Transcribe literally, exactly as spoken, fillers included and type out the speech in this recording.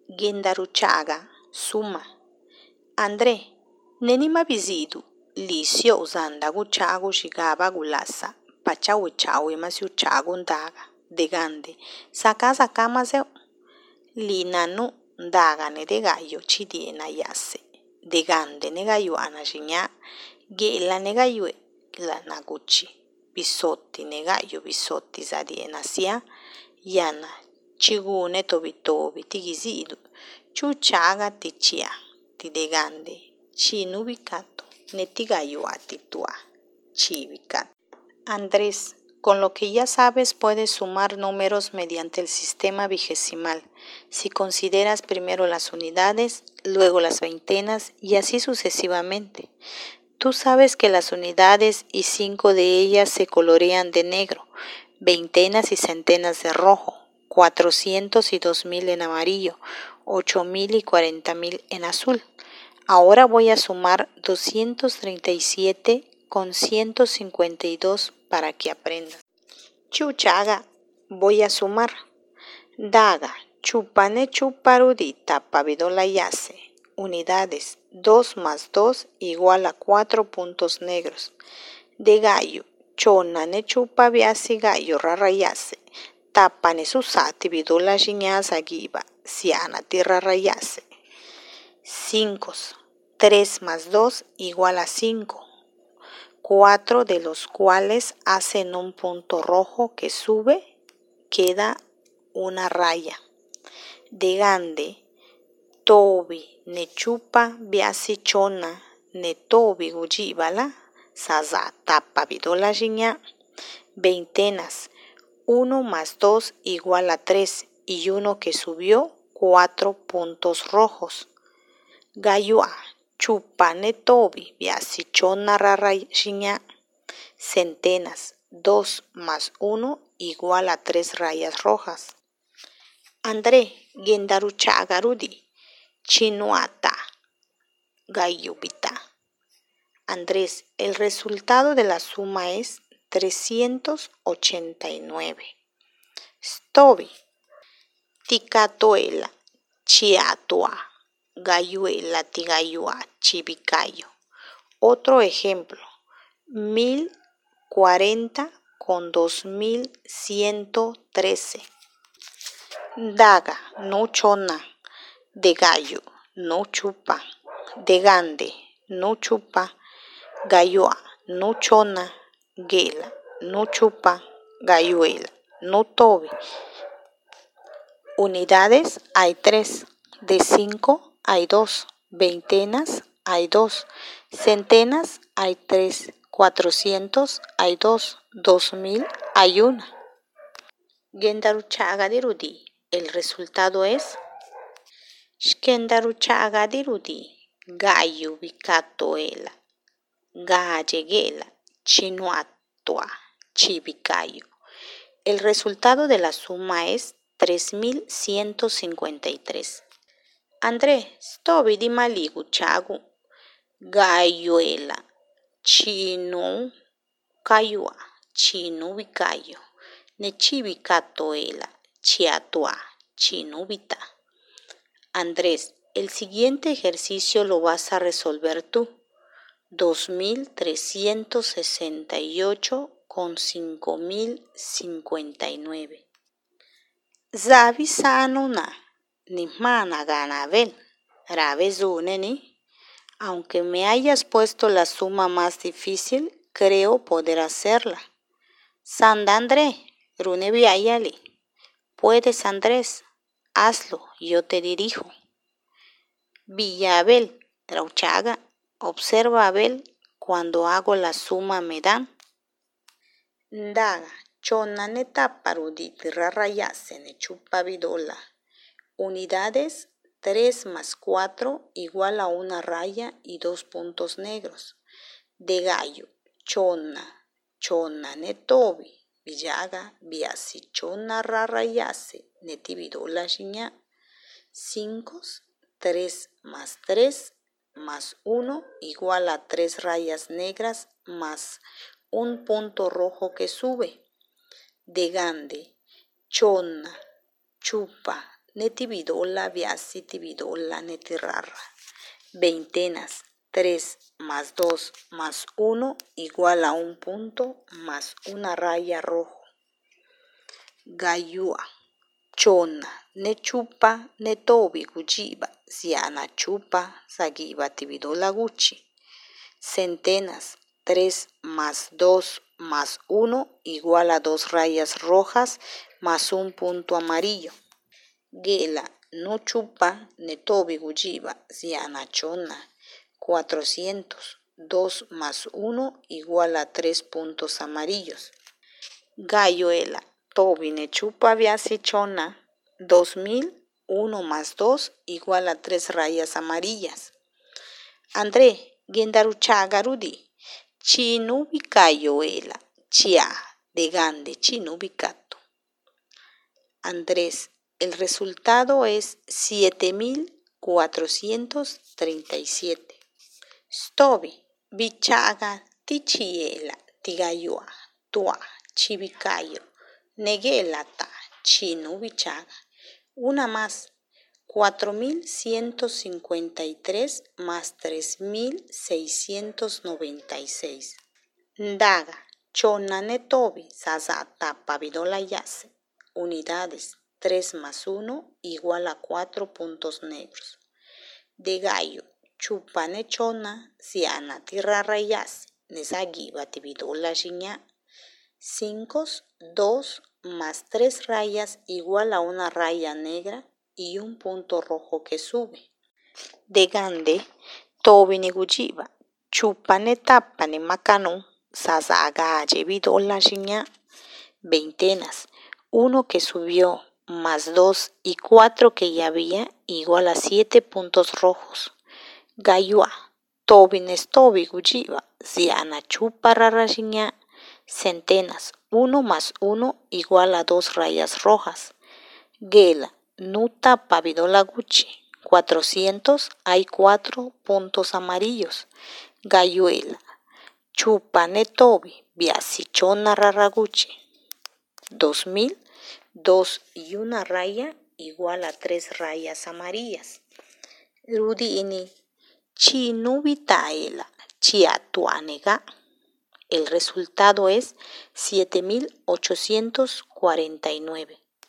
Gendaruchaga, suma. André, nenima visidu, lisio usanda guchagu shigaba gulasa, pachawi chawi masiu chagu ndaga, degande, saka saka maseu, linanu ndaga ne de gallo chidiena yase, degande ne gallo anajinya, gela ne gallo la naguchi, bisotti ne gallo bisotti zadiena sia, yana, chigune tobi tobi tigisidu, chuchaga tichia, tidegande, chinubicato, netigayo atitua, chibicato. Andrés, con lo que ya sabes puedes sumar números mediante el sistema vigesimal, si consideras primero las unidades, luego las veintenas y así sucesivamente. Tú sabes que las unidades y cinco de ellas se colorean de negro, veintenas y centenas de rojo, cuatrocientos y dos mil en amarillo, ocho mil y cuarenta mil en azul. Ahora voy a sumar doscientos treinta y siete con ciento cincuenta y dos para que aprendas. Chuchaga, voy a sumar. Daga, chupane chuparudita pavidola yase. Unidades, dos más dos igual a cuatro puntos negros. De gallo, chona ne chupa biasi gallo rarayase. Tapane susati vidola giñasa giba, siana tierra rayase. cinco. tres más dos igual a cinco. cuatro de los cuales hacen un punto rojo que sube, queda una raya. De gande, tobi ne chupa biasi chona ne tobi gujibala, saza tapa vidola giña. Veintenas, uno más dos igual a tres y uno que subió, cuatro puntos rojos. Gayua, chupa ne tobi biasi chona rara giña. Centenas, dos más uno igual a tres rayas rojas. André, gendaruchagarudi, chinuata, gayubita. Andrés, el resultado de la suma es trescientos ochenta y nueve. Stobi, ticatoela, chiatua, gayuela, tigayua, chibicayo. Otro ejemplo, mil cuarenta con dos mil ciento trece. Daga, no chona, de gallo, no chupa, de gande, no chupa, gayua, no chona, gela, no chupa, gayuela, no tobe. Unidades hay tres, de cinco hay dos, veintenas hay dos, centenas hay tres, cuatrocientos hay dos, dos mil hay una. Gendaruchagarudi, el resultado es Shkendaruchagarudi, gayu bicatoela, galleguela, chinuatua, chibicayo. El resultado de la suma es tres mil ciento cincuenta y tres. André, stobi di maligu chagu, gayuela, chinu, cayua, chinu bicayo, nechibicatoela, chiatua, chinubita. Andrés, el siguiente ejercicio lo vas a resolver tú. dos mil trescientos sesenta y ocho con cinco mil cincuenta y nueve. Zavi sanuna, ni mana ganabel, ravezuneni. Aunque me hayas puesto la suma más difícil, creo poder hacerla. Sandandré, runeviayali. Puedes, Andrés, hazlo, yo te dirijo. Villabel, Trauchaga, observa Abel, cuando hago la suma me dan. Daga, chona ne taparudit rarayase ne chupa vidola. Unidades, tres más cuatro igual a una raya y dos puntos negros. De gallo, chona, chona ne tobi, villaga, biasi chona rarayase, neti vidola giña. Cinco, tres más tres más uno igual a tres rayas negras más un punto rojo que sube. De gande, chona, chupa, neti vidola viasi tividola neti rara. Veintenas, tres más dos más uno igual a un punto más una raya rojo. Gayua, chona, ne chupa, ne tobi gujiba, siana chupa, sagiba tividola guchi. Centenas, tres más dos más uno igual a dos rayas rojas más un punto amarillo. Gela, no chupa, ne tobi gujiba, siana chona. cuatrocientos, dos más uno igual a tres puntos amarillos. Gayuela, tobi ne chupa viasi chona. dos mil, uno más dos igual a tres rayas amarillas. André, gendaruchaga rudi. Chinubi gayuela, chia, de gande chinubi gato. Andrés, el resultado es siete mil cuatrocientos treinta y siete. Stobi, bichaga, tichiela, tigayua, tua, chivicayo, negelata, chino bichaga. Una más, cuatro mil ciento cincuenta y tres más tres mil seiscientos noventa y seis. Ndaga, chona netobi, sazata, pavidola yase. Unidades, tres más uno igual a cuatro puntos negros. De gallo, chupa nechona, siana tierra rayas, nesagiba tividola shiña. cinco, dos más tres rayas igual a una raya negra y un punto rojo que sube. De gande, tobi ne gujiba, chupa ne tapa ne macano, sasaga vidola shiña. Veintenas, uno que subió más dos y cuatro que ya había igual a siete puntos rojos. Gayua, tobi nestobi gujiba, siana chupa rarashiña. Centenas, uno más uno igual a dos rayas rojas. Gela, nuta pavidola guchi. cuatrocientos, hay cuatro puntos amarillos. Gayuela, chupa netobi, viasichona raraguchi. Dos mil, dos y una raya igual a tres rayas amarillas. Rudiini, chinubitaela, chiatuanega. El resultado es siete mil ochocientos cuarenta y nueve.